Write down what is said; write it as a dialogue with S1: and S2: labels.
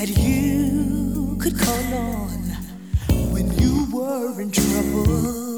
S1: that you could call on when you were in trouble.